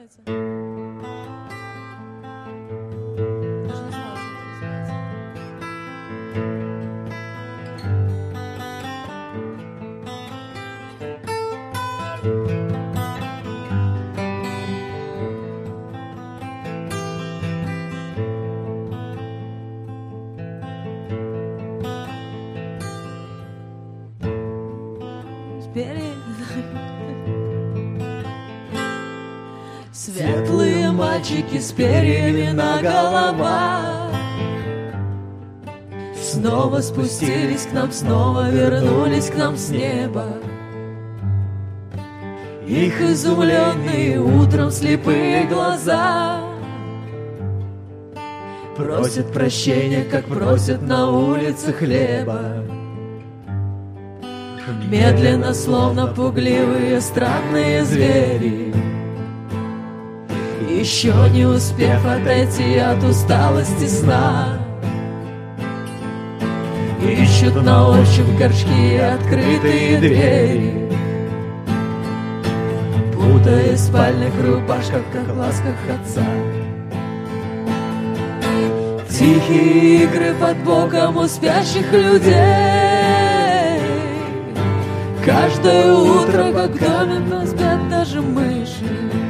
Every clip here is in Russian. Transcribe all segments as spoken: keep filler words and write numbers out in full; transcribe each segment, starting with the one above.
называется? Даже не знала, что это называется. Светлые мальчики с перьями на головах снова спустились к нам, снова вернулись к нам с неба. Их изумленные утром слепые глаза просят прощения, как просят на улице хлеба. Медленно, словно пугливые странные звери, еще не успев отойти от усталости сна, ищут на ощупь горшки и открытые двери, путаясь в спальных рубашках, как в ласках отца. Тихие игры под боком у спящих людей, каждое утро, как в доме, но спят даже мыши.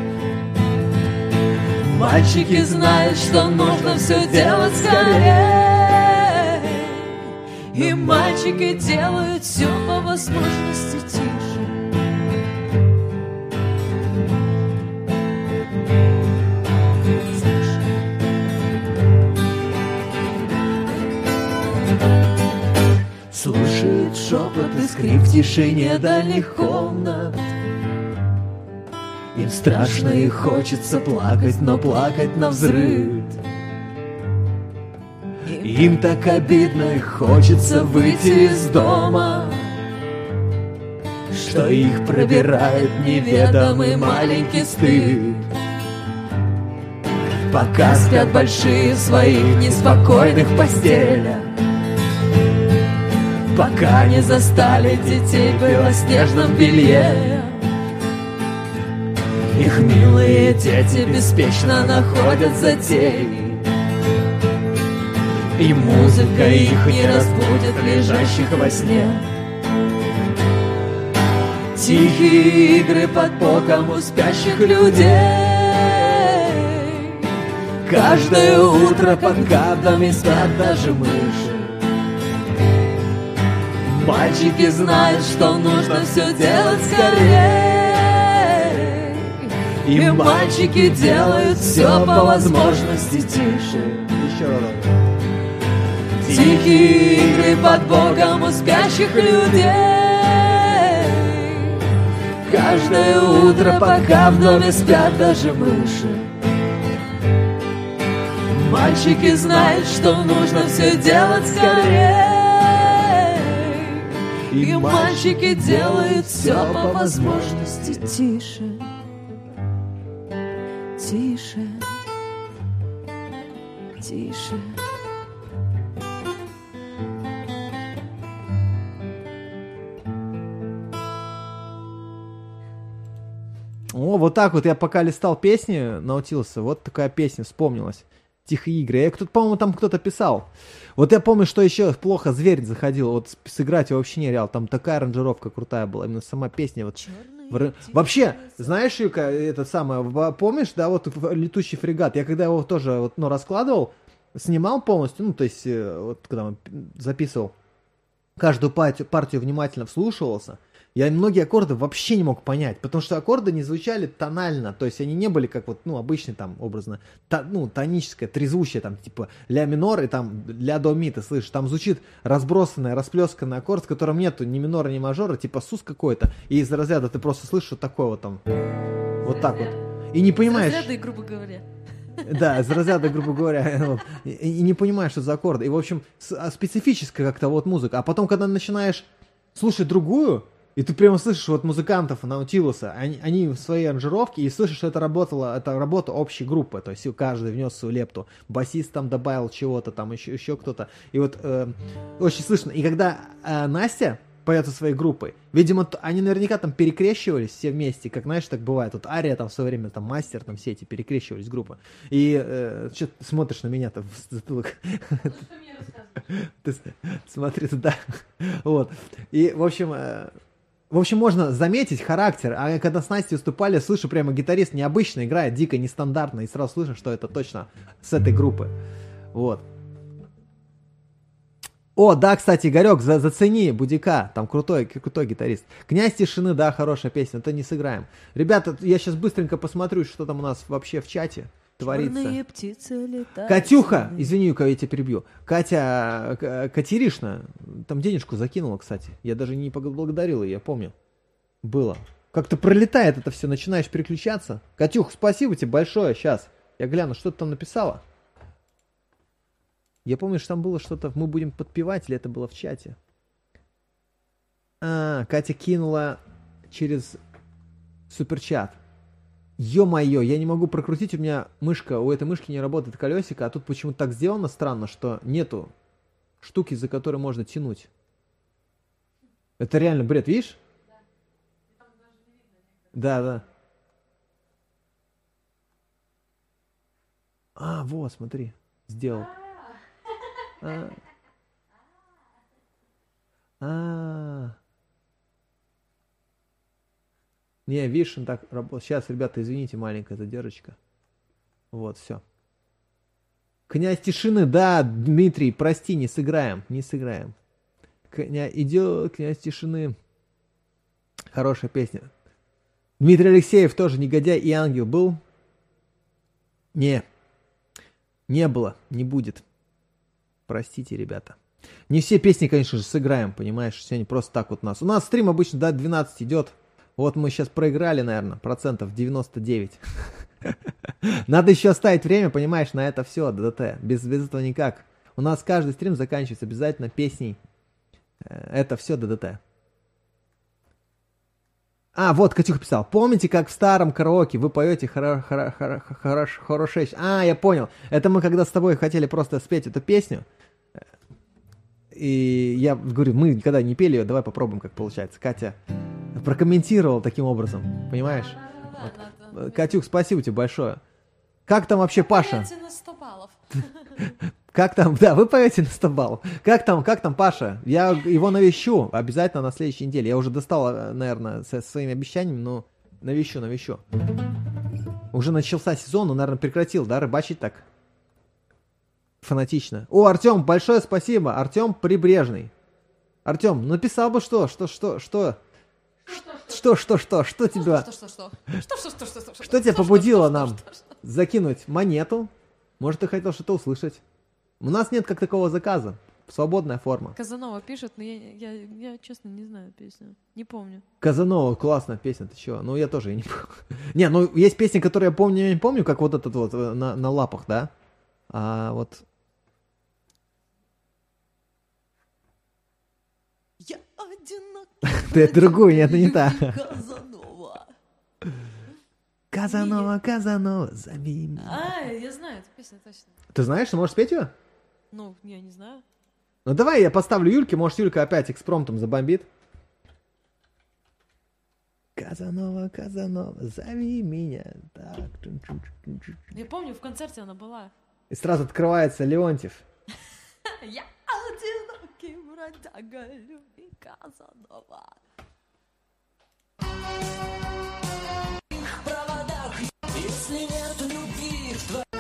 Мальчики знают, что нужно все делать скорее, и мальчики делают все по возможности тише. Слушают шепот и скрип в тишине дальних комнат. Им страшно и хочется плакать, но плакать навзрыд. Им так обидно и хочется выйти из дома, что их пробирает неведомый маленький стыд. Пока спят большие в своих неспокойных постелях, пока не застали детей в белоснежном белье, их милые дети беспечно находят затеи, и музыка их не разбудит лежащих во сне. Тихие игры под боком у спящих людей, каждое утро под кадрами спят даже мыши. Мальчики знают, что нужно все делать скорее, и мальчики делают все по возможности тише. Еще раз. Тихие игры под боком у спящих людей, каждое утро, пока в доме спят даже мыши. Мальчики знают, что нужно все делать скорее, и мальчики делают все по возможности тише. Тише, тише. О, вот так вот я пока листал песни, научился, вот такая песня вспомнилась. Тихие игры. Я тут, по-моему, там кто-то писал. Вот я помню, что еще плохо Зверь заходил. Вот сыграть его вообще нереально. Там такая аранжировка крутая была. Именно сама песня. Вот. В... Вообще, знаешь, Юка, это самое, помнишь, да, вот «Летучий фрегат». Я когда его тоже вот, ну, раскладывал, снимал полностью, ну, то есть, вот когда он записывал, каждую партию, партию внимательно вслушивался, я многие аккорды вообще не мог понять, потому что аккорды не звучали тонально, то есть они не были как вот, ну, обычный там образно, та, ну, тоническое, трезвучие, там, типа ля минор и там ля до ми, ты слышишь, там звучит разбросанный, расплесканный аккорд, в котором нету ни минора, ни мажора, типа сус какой-то, и из разряда ты просто слышишь вот такое вот там, вот так вот, и не понимаешь... Из разряда, грубо говоря. Да, из разряда, грубо говоря, вот, и, и не понимаешь, что за аккорды, и, в общем, специфическая как-то вот музыка, а потом, когда начинаешь слушать другую, и ты прямо слышишь вот музыкантов Наутилуса, они, они в своей аранжировке, и слышишь, что это работало, это работа общей группы, то есть каждый внес свою лепту. Басист там добавил чего-то, там еще, еще кто-то. И вот э, очень слышно. И когда э, Настя поет со своей группой. Видимо, они наверняка там перекрещивались все вместе, как, знаешь, так бывает. Вот Ария там в свое время, там Мастер, там все эти перекрещивались группы. И э, что ты смотришь на меня-то в затылок? Ты смотри туда. Вот. И, в общем, в общем, можно заметить характер. А когда с Настей выступали, слышу, прямо гитарист необычно играет, дико нестандартно, и сразу слышу, что это точно с этой группы. Вот. О, да, кстати, Игорек, за, зацени Будика, там крутой, крутой гитарист. «Князь тишины», да, хорошая песня, это не сыграем. Ребята, я сейчас быстренько посмотрю, что там у нас вообще в чате творится. Птицы летают. Катюха, извини, я тебя перебью. Катя, К- Катеришна, там денежку закинула, кстати. Я даже не поблагодарил ее, я помню. Было. Как-то пролетает это все, начинаешь переключаться. Катюх, спасибо тебе большое, сейчас. Я гляну, что ты там написала. Я помню, что там было что-то, мы будем подпевать, или это было в чате. А, Катя кинула через суперчат. Ё-моё, я не могу прокрутить, у меня мышка, у этой мышки не работает колесико, а тут почему-то так сделано странно, что нету штуки, за которой можно тянуть. Это реально бред, видишь? Да, да. А, вот, смотри, сделал. А. А. Не, видишь, он так работает. Сейчас, ребята, извините, маленькая задержка. Вот, все. «Князь тишины», да, Дмитрий, прости, не сыграем, не сыграем. Кня... Идет «Князь тишины». Хорошая песня. Дмитрий Алексеев тоже негодяй и ангел был? Не, не было, не будет. Простите, ребята. Не все песни, конечно же, сыграем, понимаешь? Сегодня просто так вот у нас. У нас стрим обычно до двенадцати идет. Вот мы сейчас проиграли, наверное, процентов девяносто девять. Надо еще оставить время, понимаешь, на это все, ДДТ. Без, без этого никак. У нас каждый стрим заканчивается обязательно песней. Это все ДДТ. А, вот Катюха писал. Помните, как в старом караоке вы поете хорошо? А, я понял. Это мы когда с тобой хотели просто спеть эту песню. И я говорю, мы никогда не пели ее, давай попробуем, как получается. Катя прокомментировала таким образом, понимаешь? Вот. Катюх, спасибо тебе большое. Как там вообще Паша? На сто баллов. Как там, да, вы поете на сто баллов. Как там, как там Паша? Я его навещу обязательно на следующей неделе. Я уже достал, наверное, со своими обещаниями, но навещу, навещу. Уже начался сезон, он, наверное, прекратил, да, рыбачить так? Фанатично. О, Артем, большое спасибо. Артем Прибрежный. Артем, написал бы что, что, что, что? Что, что, что, что тебя... Что, что, что? Что, что, что, что, что? Что тебя побудило нам закинуть монету? Может, ты хотел что-то услышать? У нас нет как такого заказа. Свободная форма. Казанова пишет, но я, я, я, честно, не знаю песню. Не помню. Казанова, классная песня, ты чего? Ну, я тоже ее не помню. Не, ну, есть песни, которые я помню, я не помню, как вот этот вот на, на лапах, да? А вот... Я одинок. Ты другую, нет, не та. Казанова. Казанова, Казанова, зови меня. А, я знаю эту песню, точно. Ты знаешь, ты можешь спеть ее? Ну, я не знаю. Ну давай я поставлю Юльке, может Юлька опять экспромтом забомбит. Казанова, Казанова, зови меня. Так. Я помню, в концерте она была. И сразу открывается Леонтьев. Я одинокий бродяга, люби Казанова. Если нет любви в твоем,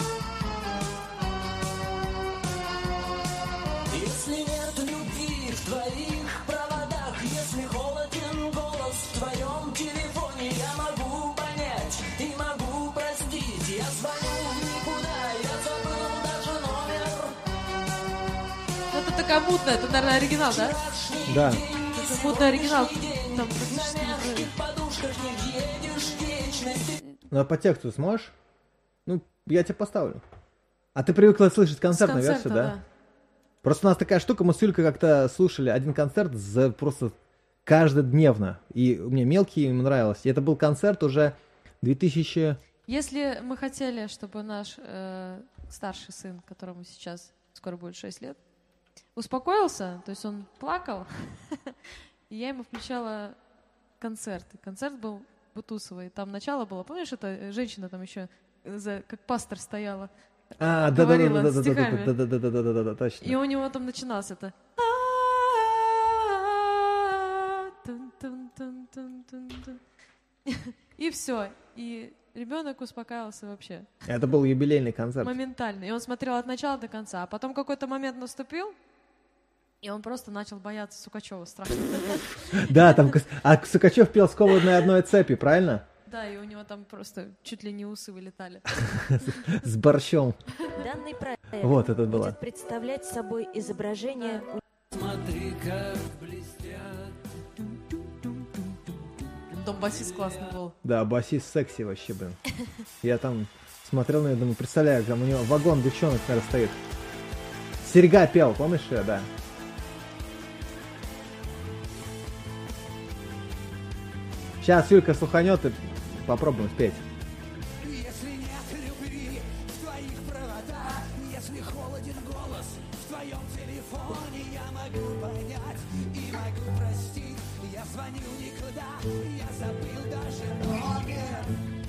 если нет любви в твоих проводах, если холоден голос в твоем телефоне, я могу понять и могу простить. Я звоню в никуда, я забыл даже номер. Ну, это такая мутная, это, наверное, оригинал, да? Да. Это мутный оригинал. Там практически не Ну а по тексту сможешь? Ну, я тебе поставлю. А ты привыкла слышать концертную С версию, концерта, да? да? Просто у нас такая штука, мы с Юлькой как-то слушали один концерт за просто каждодневно. И мне мелкий ему нравилось. И это был концерт уже две тысячи... Если мы хотели, чтобы наш э, старший сын, которому сейчас скоро будет шесть лет, успокоился, то есть он плакал, И я ему включала концерт. И концерт был Бутусовой. Там начало было, помнишь, эта женщина там еще за, как пастор стояла. А, да, да, да, говорила да, да, да, стихами. да, да, да, да, да, да, да, да, точно. И у него там начиналось это. И все. И ребенок успокаивался вообще. Это был юбилейный концерт. Моментально. И он смотрел от начала до конца. А потом какой-то момент наступил, и он просто начал бояться Сукачева страшно. Да, там, Кос- а Сукачев пел «Скованные одной цепи», правильно? Да, и у него там просто чуть ли не усы вылетали. С борщом. Данный проект Вот это было. будет представлять собой изображение Смотри, как блестят. Дом басист классный был. Да, басист секси вообще, блин. Я там смотрел на него, думаю, представляю, там у него вагон девчонок, наверное, стоит. Серьга пел, помнишь ее, да? Сейчас Юлька слуханет и попробуем спеть. Если нет любви в твоих проводах, если холоден голос в твоем телефоне, я могу понять и могу простить. Я звоню никуда, я забыл даже номер.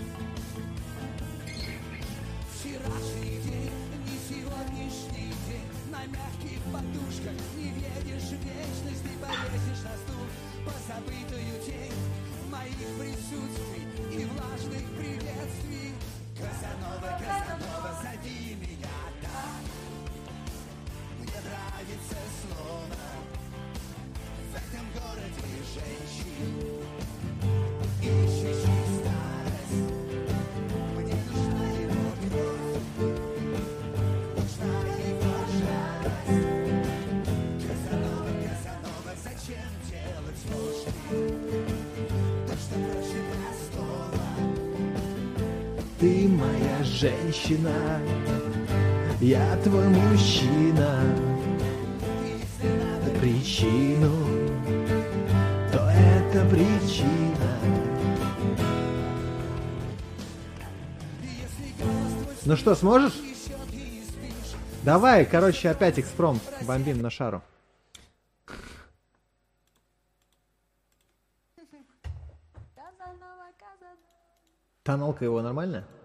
Вчерашний день, не сегодняшний день. На мягких подушках не едешь в вечность, ты повесишь на стул позабытую тень моих присутствий и влажных приветствий. Казанова, Казанова, зови меня так. Мне нравится слово в этом городе женщин. Ищущий старость. Мне нужна его кровь, нужна его жалость. Казанова, Казанова, зачем делать ложь? Что проще простого. Ты моя женщина, я твой мужчина. Если надо Причину, то это причина. Ну что, сможешь? Давай, короче, опять экспромт бомбим на шару. Тоналка его нормально?